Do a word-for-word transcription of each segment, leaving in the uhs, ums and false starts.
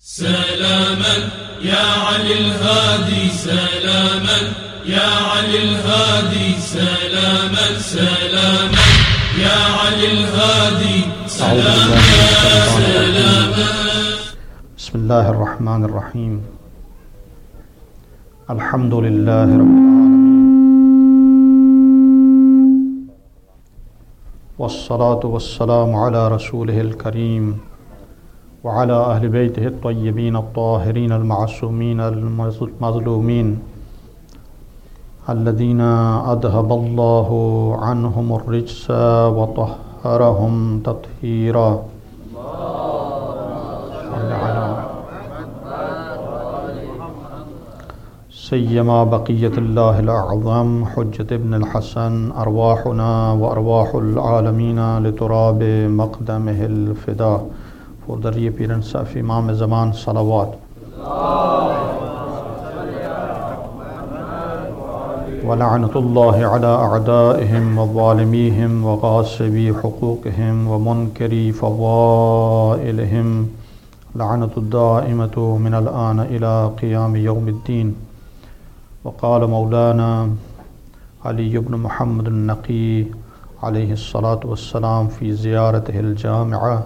سلاما يا علي الهادي سلاما يا علي الهادي سلاما سلاما يا علي الهادي سلاما سلاما. بسم الله الرحمن الرحيم. الحمد لله رب العالمين والصلاة والسلام على رسوله الكريم وعلى أهل بيته الطيبين الطاهرين المعصومين المظلومين الذين أذهب الله عنهم الرجس وطهرهم تطهيرا. سيما بقية الله الأعظم حجة ابن الحسن أرواحنا وأرواح العالمين لتراب مقدمه الفداء. For the reappearance of Imam Zaman, salawat. ولعنة الله على أعدائهم وظالميهم وغاصبي حقوقهم ومنكري فضائلهم لعنة الدائمة من الآن إلى قيام يوم الدين. وقال مولانا علي بن محمد النقي عليه الصلاة والسلام في زيارته الجامعة: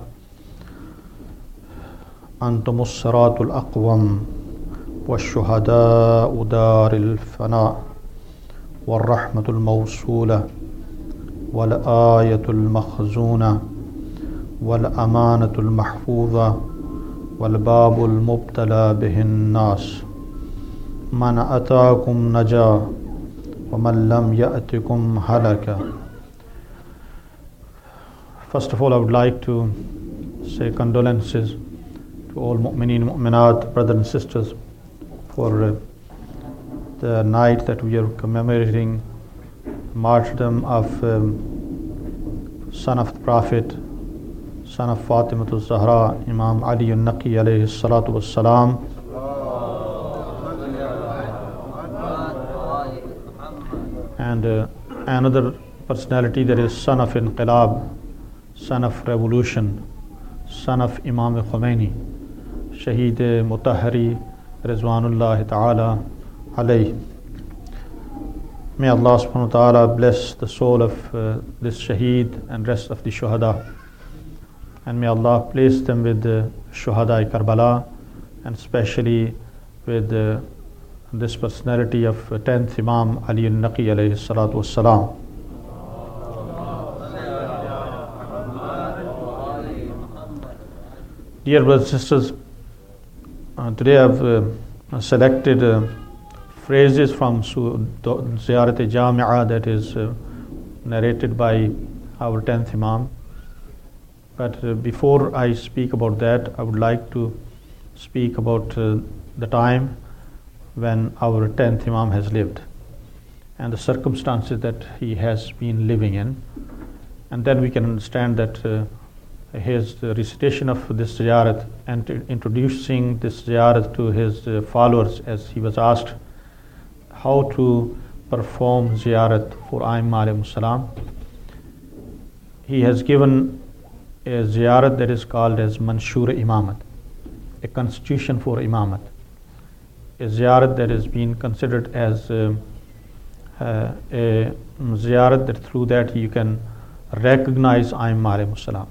أنتم الصراط الأقوم والشهداء دار الفناء والرحمة الموصولة والآية المخزونة والأمانة المحفوظة والباب المبتلى به الناس. من أتاكم نجا ومن لم يأتكم هلك. First of all, I would like to say condolences to all mu'mineen, mu'minat, brothers and sisters, for uh, the night that we are commemorating martyrdom of um, son of the Prophet, son of Fatimah Zahra, Imam Ali al-Naqi alayhi salatu wassalam. And uh, another personality, that is son of Inqilab, son of revolution, son of Imam Khomeini, Shaheed Mutahhari Rizwanullah Ta'ala alayhi. May Allah subhanahu wa ta'ala bless the soul of uh, this Shaheed and rest of the Shuhada. And may Allah place them with the Shuhada Karbala, and especially with uh, this personality of uh, tenth Imam Ali al-Naqi alayhi salatu wassalam. Dear brothers and sisters, uh, today I've uh, selected uh, phrases from Ziyarat-e-Jami'ah that is uh, narrated by our tenth Imam. But uh, before I speak about that, I would like to speak about uh, the time when our tenth Imam has lived and the circumstances that he has been living in. And then we can understand that uh, his uh, recitation of this ziyarat and introducing this ziyarat to his uh, followers, as he was asked how to perform ziyarat for A'imma alayhimus salam. He has given a ziyarat that is called as Manshur Imamat, a constitution for Imamat, a ziyarat that has been considered as uh, uh, a ziyarat that through that you can recognize A'imma alayhimus salam.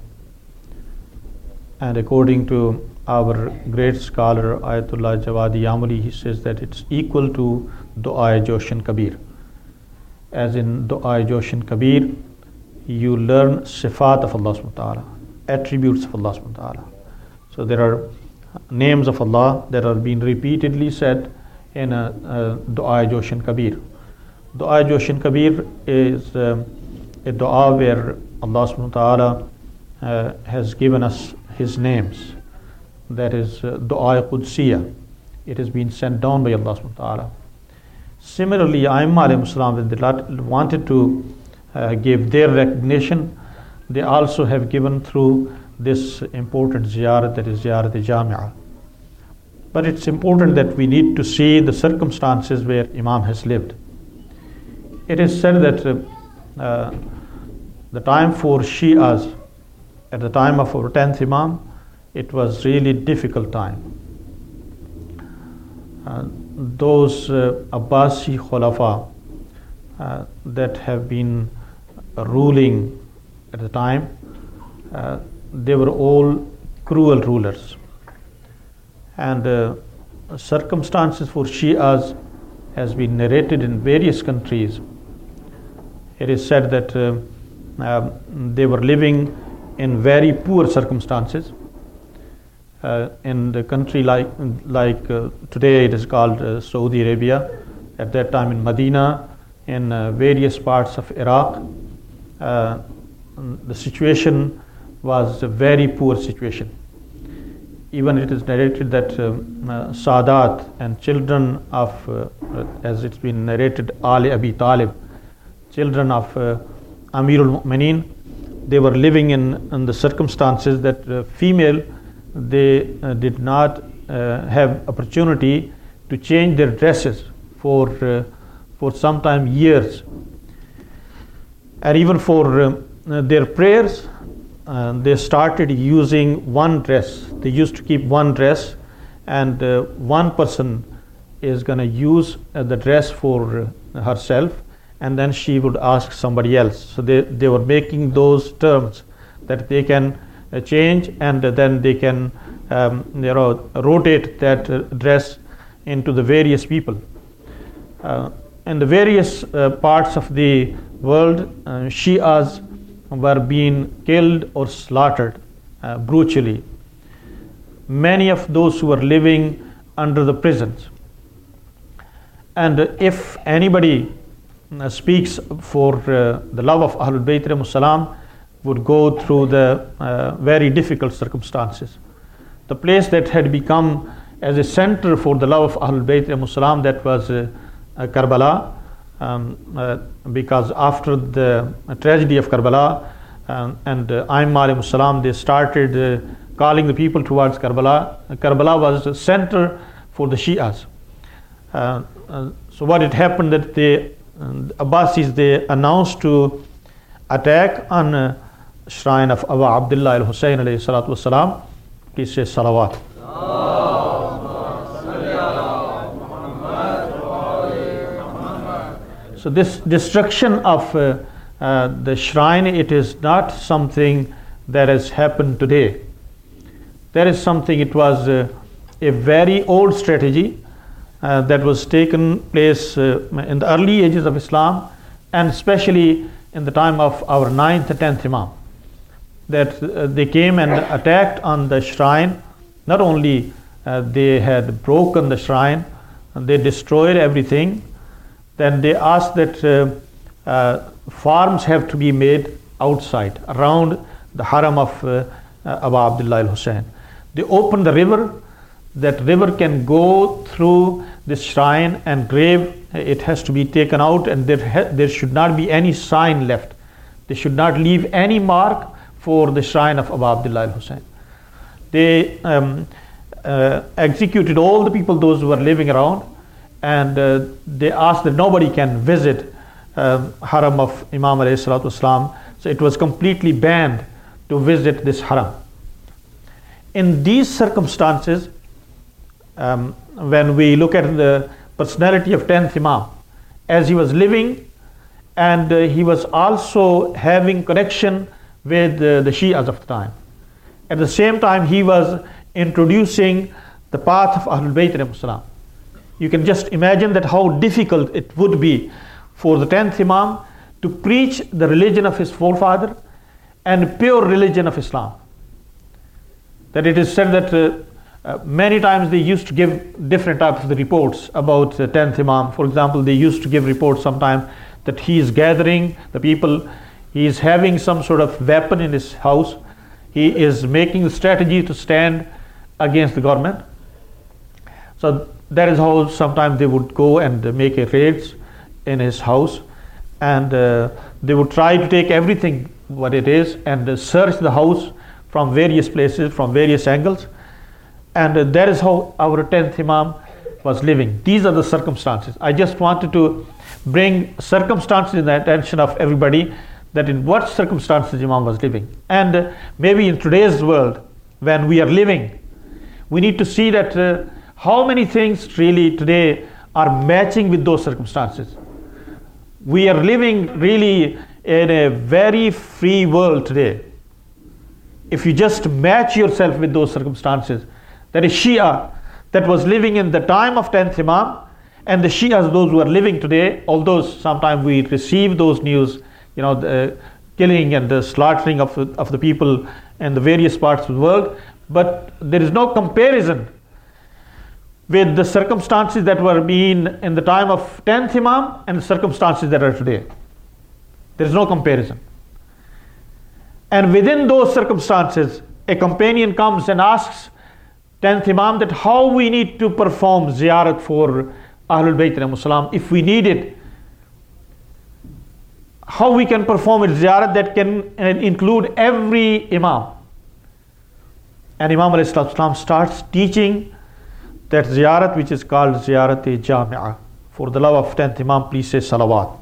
And according to our great scholar Ayatollah Jawadi Yamuli, he says that it's equal to Du'a Joshan Kabir. As in Du'a Joshan Kabir, you learn sifat of Allah subhanahu wa ta'ala, attributes of Allah subhanahu wa ta'ala. So there are names of Allah that are being repeatedly said in a, a Du'a Joshan Kabir. Du'a Joshan Kabir is um, a dua where Allah subhanahu wa ta'ala uh, has given us His names. That is uh, Du'a Qudsiyya. It has been sent down by Allah subhanahu wa ta'ala. Similarly, A'imma alayhimus salam, when they wanted to uh, give their recognition, they also have given through this important ziyarat, that is Ziyarat-e-Jami'ah. But it's important that we need to see the circumstances where Imam has lived. It is said that uh, uh, the time for Shi'as, at the time of our tenth Imam, it was really difficult time. uh, those uh, Abbasi Khulafa uh, that have been ruling at the time, uh, they were all cruel rulers. And uh, circumstances for Shias has been narrated in various countries. It is said that uh, uh, they were living in very poor circumstances. Uh, in the country like like uh, today it is called uh, Saudi Arabia, at that time in Medina, in uh, various parts of Iraq, uh, the situation was a very poor situation. Even it is narrated that um, uh, Sadat and children of, uh, as it's been narrated, Ali Abi Talib, children of uh, Amirul Mu'mineen, they were living in, in the circumstances that uh, female, they uh, did not uh, have opportunity to change their dresses for uh, for sometime years, and even for uh, their prayers, uh, they started using one dress. They used to keep one dress, and uh, one person is going to use uh, the dress for uh, herself, and then she would ask somebody else. So they, they were making those terms that they can uh, change, and uh, then they can um, you know, rotate that uh, dress into the various people. Uh, in the various uh, parts of the world, uh, Shias were being killed or slaughtered uh, brutally. Many of those who were living under the prisons. And uh, if anybody uh, speaks for uh, the love of Ahlul Bayt alayhimus salam, would go through the uh, very difficult circumstances. The place that had become as a center for the love of Ahlul Bayt alayhimus salam, that was uh, uh, Karbala, um, uh, because after the uh, tragedy of Karbala um, and uh, Aimma alayhimus salam, they started uh, calling the people towards Karbala. Uh, Karbala was the center for the Shias. Uh, uh, so what had happened that the uh, Abbasis, they announced to attack on uh, shrine of Abu Abdullah al-Hussein alayhi salatu wasalam. Please say salawat. So this destruction of uh, uh, the shrine, it is not something that has happened today. There is something, it was uh, a very old strategy uh, that was taken place uh, in the early ages of Islam, and especially in the time of our ninth and tenth Imam, that uh, they came and attacked on the shrine. Not only uh, they had broken the shrine, they destroyed everything. Then they asked that uh, uh, farms have to be made outside, around the haram of uh, uh, Abu Abdullah al-Hussein. They opened the river. That river can go through this shrine, and grave, it has to be taken out, and there, ha- there should not be any sign left. They should not leave any mark for the shrine of Abu Abdullah al-Hussein. They um, uh, executed all the people, those who were living around, and uh, they asked that nobody can visit um, haram of Imam alayhi salatu wasalam. So it was completely banned to visit this haram. In these circumstances, um, when we look at the personality of tenth Imam, as he was living, and uh, he was also having connection with uh, the Shias of the time. At the same time, he was introducing the path of Ahlul Bayt alayhimus salam. You can just imagine that how difficult it would be for the tenth Imam to preach the religion of his forefather and pure religion of Islam. That it is said that uh, uh, many times they used to give different types of reports about the tenth Imam. For example, they used to give reports sometimes that he is gathering the people, he is having some sort of weapon in his house, he is making the strategy to stand against the government. So that is how sometimes they would go and make a raids in his house, and uh, they would try to take everything what it is and uh, search the house from various places, from various angles, and uh, that is how our tenth Imam was living. These are the circumstances. I just wanted to bring circumstances in the attention of everybody, that in what circumstances Imam was living. And uh, maybe in today's world, when we are living, we need to see that uh, How many things really today are matching with those circumstances? We are living really in a very free world today. If you just match yourself with those circumstances, that is Shia that was living in the time of tenth Imam, and the Shias, those who are living today, although sometimes we receive those news, you know, the killing and the slaughtering of, of the people in the various parts of the world, but there is no comparison with the circumstances that were being in the time of tenth Imam and the circumstances that are today. There is no comparison. And within those circumstances, a companion comes and asks tenth Imam that how we need to perform ziyarat for Ahlul Bayt alayhimus salam, if we need it, how we can perform it, ziyarat that can include every Imam. And Imam alayhi salam starts teaching that ziyarat which is called ziyarat-e-jami'ah. For the love of tenth Imam, please say salawat.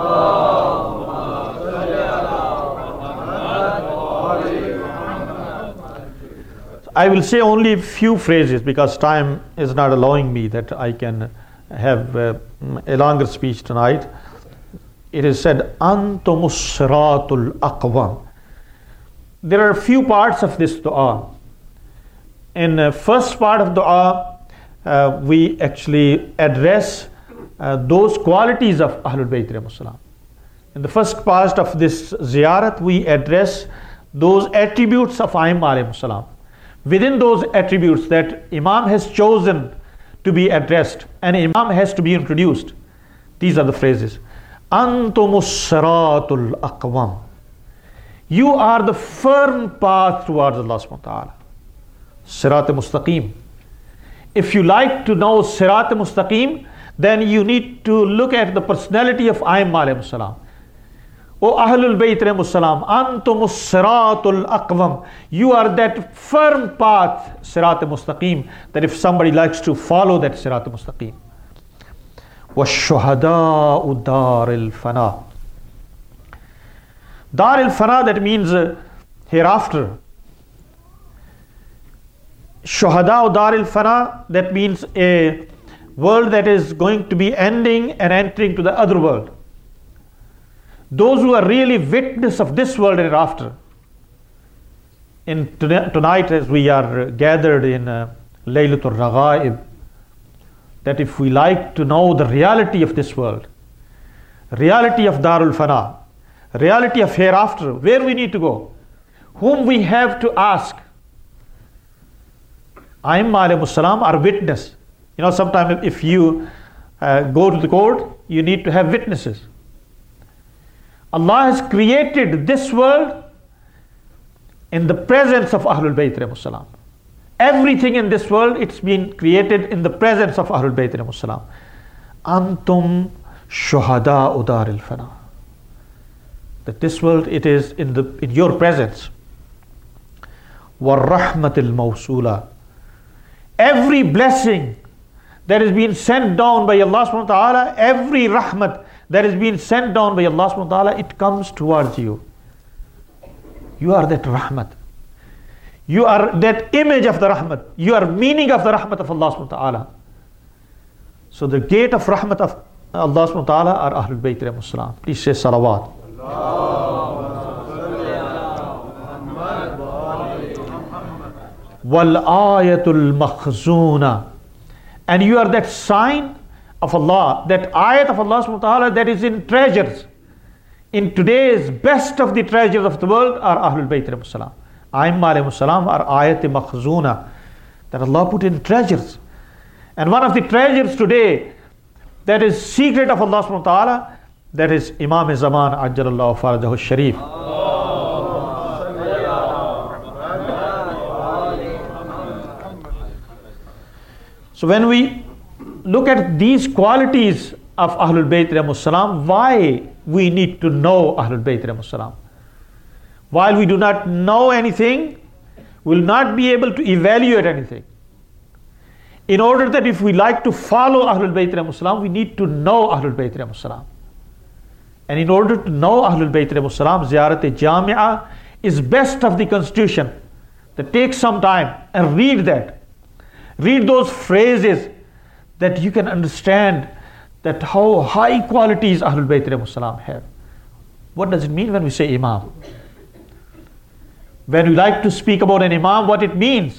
I will say only a few phrases because time is not allowing me that I can have uh, a longer speech tonight. It is said, Antumus siratul aqwam. There are a few parts of this dua. In the first part of dua, uh, we actually address uh, those qualities of Ahlul Bayt alayhimus salam. In the first part of this ziyarat, we address those attributes of A'imma alayhimus salam. Within those attributes that Imam has chosen to be addressed and Imam has to be introduced, these are the phrases. Antumus siratul aqwam. You are the firm path towards Allah subhanahu wa ta'ala. Sirat mustaqim. If you like to know Sirat mustaqim, then you need to look at the personality of A'imma alayhimus salam. O Ahlul Bayt alayhimus salam, Antumus siratul aqwam. You are that firm path, Sirat mustaqim, that if somebody likes to follow that Sirat mustaqim. وَالشُّهَدَاءُ دَارِ الْفَنَا. Dar al-Fana, that means uh, hereafter. Shuhada Dar al-Fana, that means a world that is going to be ending and entering to the other world. Those who are really witness of this world and hereafter. In tonight, as we are gathered in uh, Laylatul Raghaib, that if we like to know the reality of this world, reality of Darul Fana, reality of hereafter, where we need to go, whom we have to ask, A'imma alayhimus salam are witness. You know, sometimes if you uh, go to the court, you need to have witnesses. Allah has created this world in the presence of Ahlul Bayt alayhimus salam. Everything in this world, it's been created in the presence of Ahlul Bayt alayhimus salam. Antum shuhada udar al-fana. That this world, it is in the in your presence. War-rahmatil mawsula. Every blessing that is being sent down by Allah subhanahu wa ta'ala, every rahmat that is being sent down by Allah subhanahu wa ta'ala, it comes towards you. You are that rahmat. You are that image of the rahmat. You are meaning of the rahmat of Allah subhanahu wa ta'ala. So the gate of rahmat of Allah subhanahu wa ta'ala are Ahlul Bayt alayhimus salam. Please say salawat. Wal ayatul makhzuna. And you are that sign of Allah, that ayat of Allah subhanahu wa ta'ala that is in treasures. In today's best of the treasures of the world are Ahlul Bayt alayhimus salam. A'imma alayhimus salam are ayat makhzuna, that Allah put in treasures. And one of the treasures today that is secret of Allah subhanahu wa ta'ala, that is Imam Zaman Ajjalallahu Farajahu Sharif. So when we look at these qualities of Ahlul Bayt alayhimus salam, why we need to know Ahlul Bayt alayhimus salam? While we do not know anything, we will not be able to evaluate anything. In order that if we like to follow Ahlul Bayt alayhimus salam, we need to know Ahlul Bayt alayhimus salam. And in order to know Ahlul Bayt alayhimus salam, Ziyarat-e-Jami'ah is best of the constitution. That takes some time and read that. Read those phrases that you can understand that how high qualities Ahlul Bayt alayhi salam have. What does it mean when we say Imam? When we like to speak about an Imam, what it means.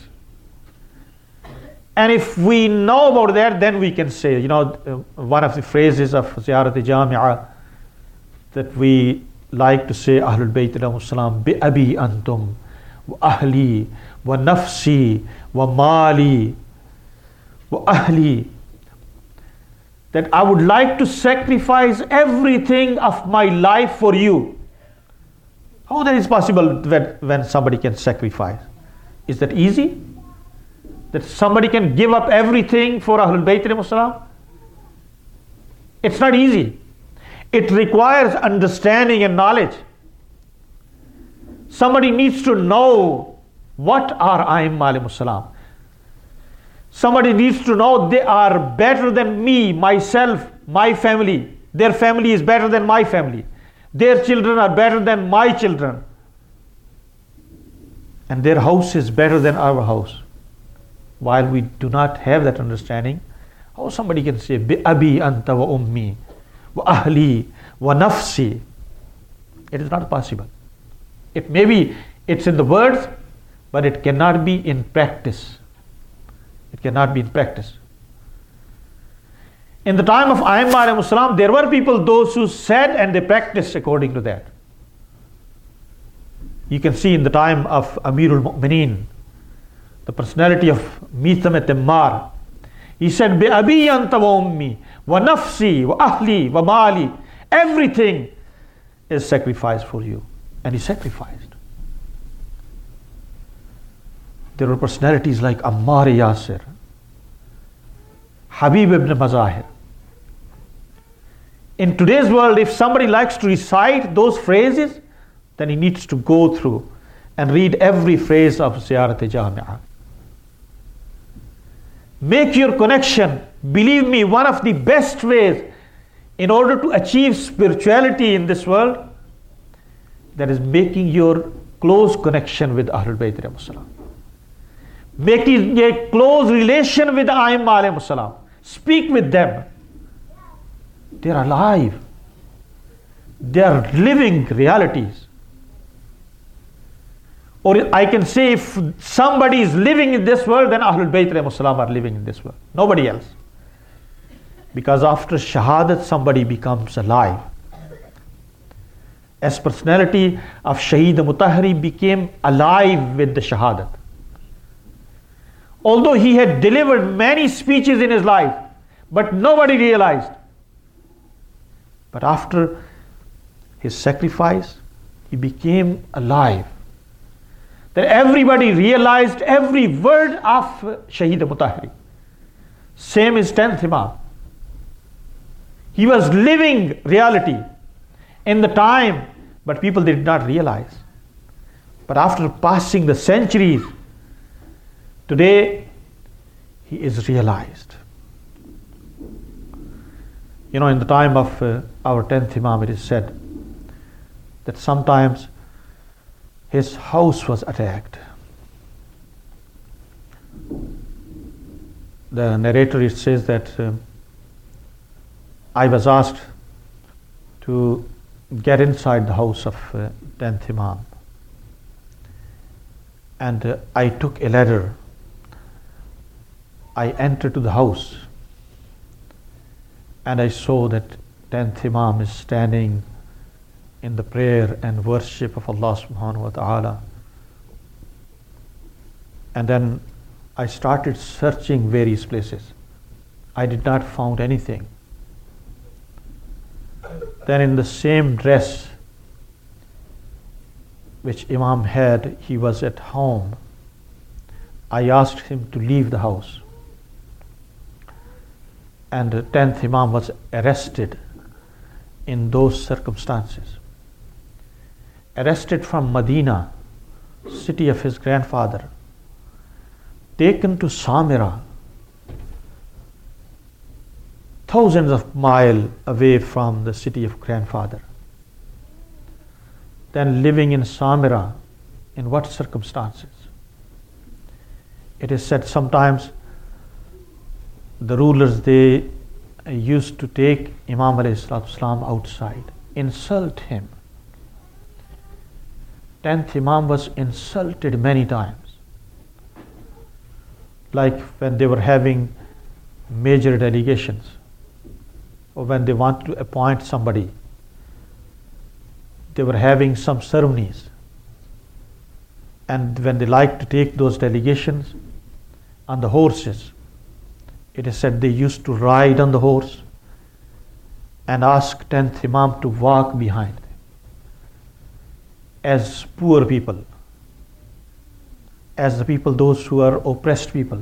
And if we know about that, then we can say, you know, one of the phrases of Ziyarat-e-Jami'ah that we like to say, Ahlul Bayt alayhi salam, bi abi antum, wa ahli, wa nafsi, wa mali, wa ahli. That I would like to sacrifice everything of my life for you. How that is possible when, when somebody can sacrifice? Is that easy? That somebody can give up everything for Ahlul Bayt alayhi salam? It's not easy. It requires understanding and knowledge. Somebody needs to know what are A'immah alayhi salam. Somebody needs to know they are better than me, myself, my family. Their family is better than my family. Their children are better than my children. And their house is better than our house. While we do not have that understanding, how somebody can say, bi abi anta wa ummi, wa ahli, wa nafsi. It is not possible. It may be, it's in the words, but it cannot be in practice. It cannot be in practice. In the time of A'immah alayhi salam, there were people, those who said and they practiced according to that. You can see in the time of Amirul Mu'mineen, the personality of Mitham at-Timmar. He said, bi abi anta wa ummi, wa nafsi, wa ahli, wa mali. Everything is sacrificed for you. And he sacrificed. There were personalities like Ammar Yasir, Habib ibn Mazahir. In today's world, if somebody likes to recite those phrases, then he needs to go through and read every phrase of Ziyarat-e-Jami'ah. Make your connection. Believe me, one of the best ways in order to achieve spirituality in this world, that is making your close connection with Ahlul Bayt alayhi salam. Making a close relation with A'immah alayhi salam. Speak with them. They are alive. They are living realities. Or I can say, if somebody is living in this world, then Ahlul Bayt alayhi salam are living in this world. Nobody else. Because after Shahadat, somebody becomes alive. As personality of Shaheed Mutahhari became alive with the Shahadat. Although he had delivered many speeches in his life, but nobody realized. But after his sacrifice, he became alive. That everybody realized every word of Shaheed Mutahhari. Same is tenth Imam. He was living reality in the time, but people did not realize. But after passing the centuries, today he is realized. You know, in the time of uh, our tenth Imam, it is said that sometimes his house was attacked. The narrator, it says that uh, I was asked to get inside the house of uh, tenth Imam, and uh, I took a ladder. I entered to the house, and I saw that tenth Imam is standing in the prayer and worship of Allah subhanahu wa ta'ala. And then I started searching various places. I did not find anything. Then in the same dress which Imam had, he was at home. I asked him to leave the house. And the tenth Imam was arrested in those circumstances. Arrested from Medina, city of his grandfather, taken to Samira, thousands of miles away from the city of grandfather. Then living in Samira, in what circumstances? It is said sometimes the rulers, they used to take Imam alayhi salatu wasalam outside, insult him. Tenth Imam was insulted many times. Like when they were having major delegations, or when they want to appoint somebody, they were having some ceremonies, and when they like to take those delegations on the horses, it is said they used to ride on the horse and ask tenth Imam to walk behind them as poor people, as the people, those who are oppressed people.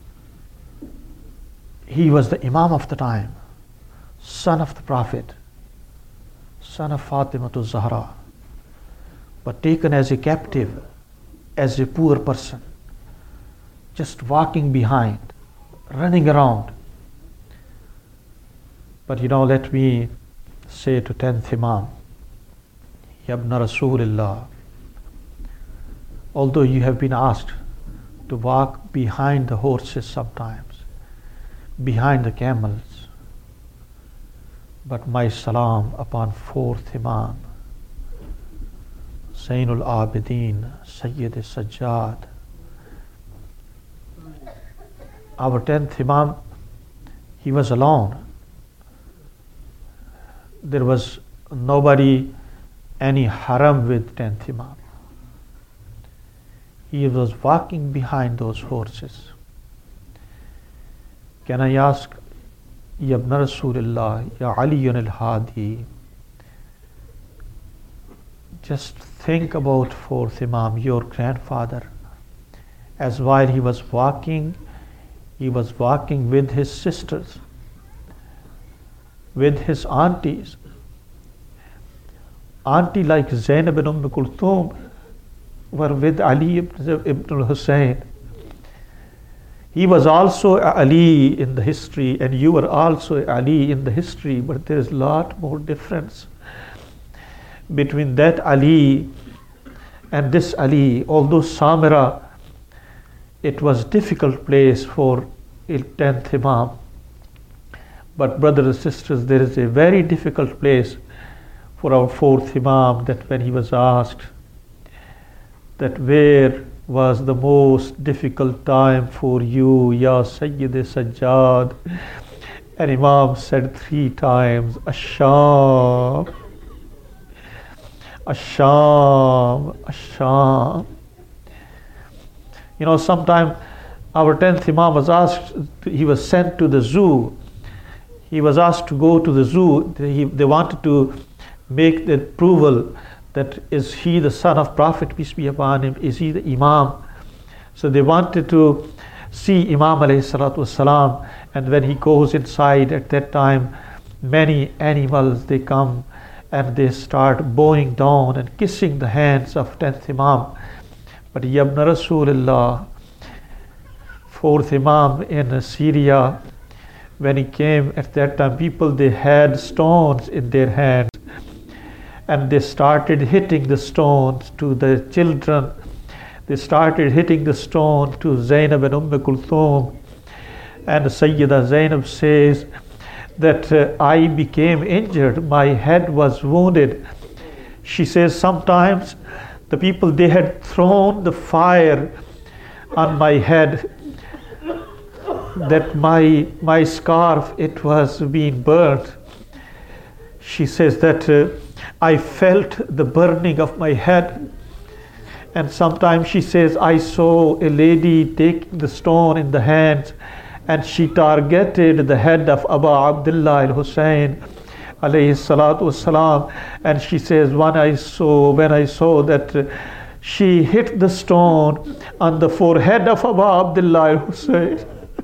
He was the Imam of the time, son of the Prophet, son of Fatimatul Zahra, but taken as a captive, as a poor person, just walking behind, running around. But you know, let me say to tenth Imam, Yabna Rasulullah, although you have been asked to walk behind the horses sometimes, behind the camels, but my salam upon fourth Imam, Zainul Abidin, Sayyid Sajjad. Our tenth Imam, he was alone. There was nobody, any haram with tenth Imam. He was walking behind those horses. Can I ask, Ya Ibn Rasulullah, Ya Aliyun al-Hadi, just think about fourth Imam, your grandfather, as while he was walking, he was walking with his sisters, with his aunties. Auntie like Zainab and Umm Kulthum were with Ali ibn Hussein. He was also Ali in the history, and you were also Ali in the history, but there is a lot more difference between that Ali and this Ali. Although Samira, it was a difficult place for tenth Imam, but brothers and sisters, there is a very difficult place for our fourth Imam, that when he was asked that where was the most difficult time for you, Ya Sayyid Sajjad, and Imam said three times, Asham, Asham, Asham. You know, sometime our tenth Imam was asked, he was sent to the zoo. He was asked to go to the zoo. He, they wanted to make the approval that is he the son of Prophet, peace be upon him, is he the Imam. So they wanted to see Imam alayhi salatu wasalam, and when he goes inside, at that time many animals, they come and they start bowing down and kissing the hands of tenth Imam. But Yabna Rasulullah, fourth Imam in Syria, when he came at that time, people, they had stones in their hands, and they started hitting the stones to the children. They started hitting the stone to Zainab and Umm Kulthum. And Sayyida Zainab says that uh, I became injured, my head was wounded. She says sometimes the people, they had thrown the fire on my head, that my my scarf, it was being burnt. She says that uh, I felt the burning of my head. And sometimes she says, I saw a lady taking the stone in the hands, and she targeted the head of Abu Abdullah al-Hussein alayhi salatu wassalam. And she says, when I saw, when I saw that uh, she hit the stone on the forehead of Abu Abdullah al-Hussein.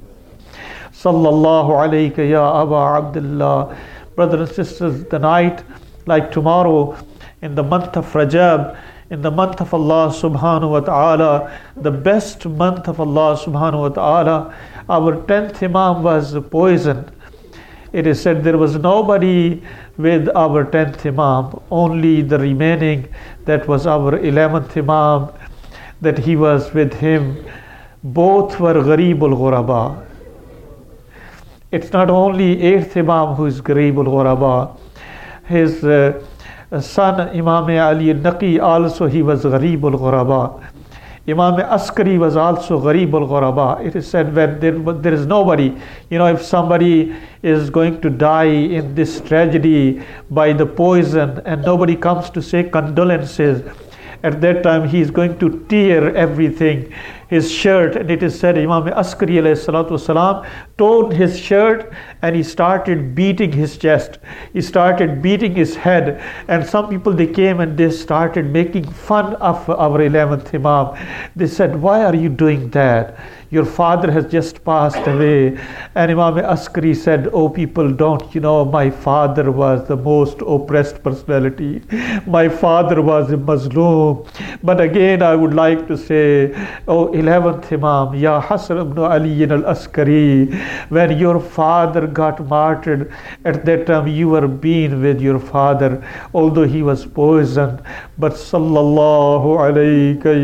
Sallallahu alayka ya Abu Abdullah. Brothers and sisters, the night, like tomorrow, in the month of Rajab, in the month of Allah subhanahu wa ta'ala, the best month of Allah subhanahu wa ta'ala, our tenth Imam was poisoned. It is said there was nobody with our tenth Imam, only the remaining, that was our eleventh Imam, that he was with him. Both were Ghareeb al-Ghuraba. it's not only eighth Imam who is Gharib al-Ghuraba. His uh, son Imam Ali al-Naqi also, he was Gharib al-Ghuraba. Imam Askari was also Gharib al-Ghuraba. It is said when there, there is nobody, you know, if somebody is going to die in this tragedy by the poison and nobody comes to say condolences, at that time he is going to tear everything, his shirt, and it is said Imam Askari alayhi salatu wasalam torn his shirt and he started beating his chest, he started beating his head, and some people, they came and they started making fun of our eleventh Imam. They said, why are you doing that? Your father has just passed away. And Imam Askari said, oh people, don't you know, my father was the most oppressed personality. My father was a Mazloom. But again, I would like to say, oh eleventh Imam, Ya Hasan ibn Ali al-Askari, when your father got martyred, at that time you were being with your father, although he was poisoned. But sallallahu alayka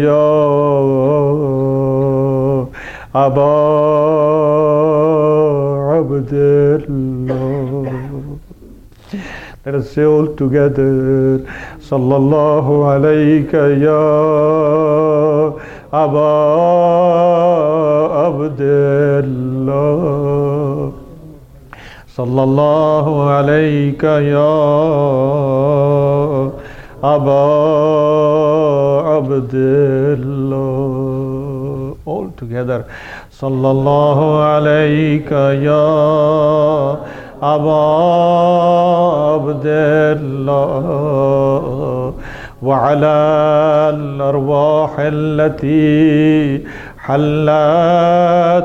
ya Aba Abdullah. Let us say all together, sallallahu alayka ya Aba Abdullah. Sallallahu alayka ya Aba Abdullah. All together, sallallahu alayka ya Aba Abdullah. وعلى الأرواح التي حلت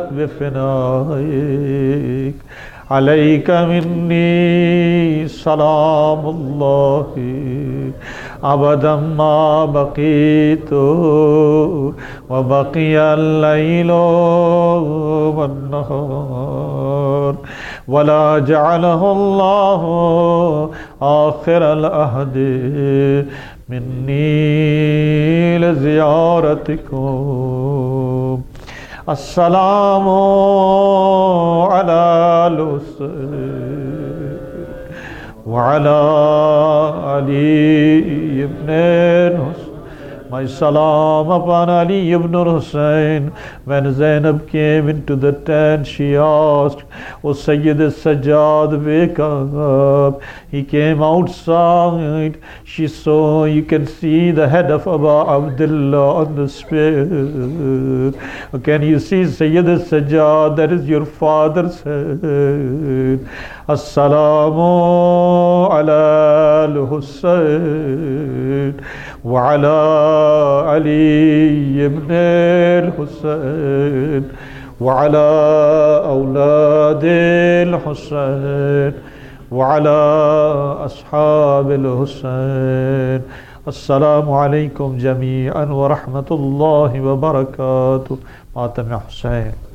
بفنائك عليك مني سلام الله أبدا ما بقيت وبقي الليل والنهار ولا جعله الله آخر العهد مني لزيارتكم. السلام على الحسين وعلى علي ibn Hussein. My salam upon Ali ibn Hussein. When Zainab came into the tent, she asked, O Sayyid al-Sajjad, wake up. He came outside. She saw, you can see the head of Abu Abdullah on the spear. Can you see Sayyid al-Sajjad? That is your father's head. As-salamu ala al-Hussein wa ala علي بن الحسين وعلى أولاد الحسين وعلى أصحاب الحسين. السلام عليكم جميعا ورحمة الله وبركاته. ماتم حسين.